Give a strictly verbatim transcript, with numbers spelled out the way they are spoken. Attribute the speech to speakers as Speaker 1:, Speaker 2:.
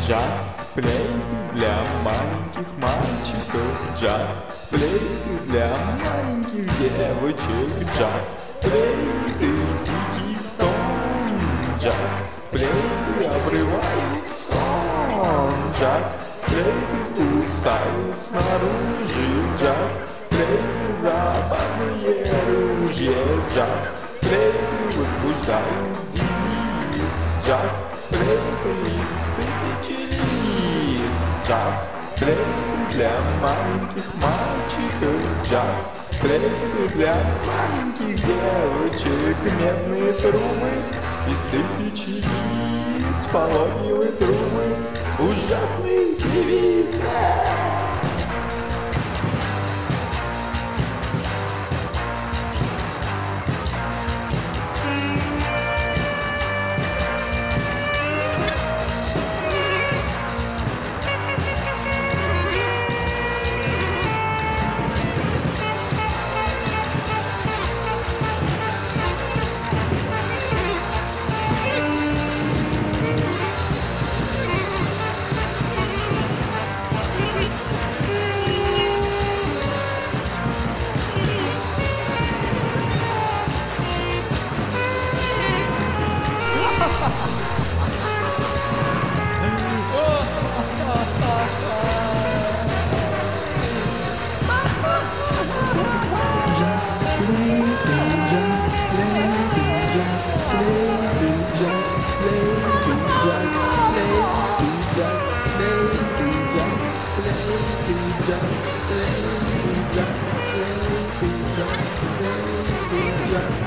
Speaker 1: Джаз плей для маленьких мальчиков, джаз плей для маленьких девочек, джаз плей ты тихий стон, джаз плей ты обрывает сон, джаз плей кусает снаружи, джаз плей забавные ружья, джаз плей возбуждает девиц, джаз плей из тысячи лиц, джаз плей для маленьких мальчиков, джаз плей для маленьких девочек, медные трубы из тысячи лиц, половые трубы ужасные певицы. Just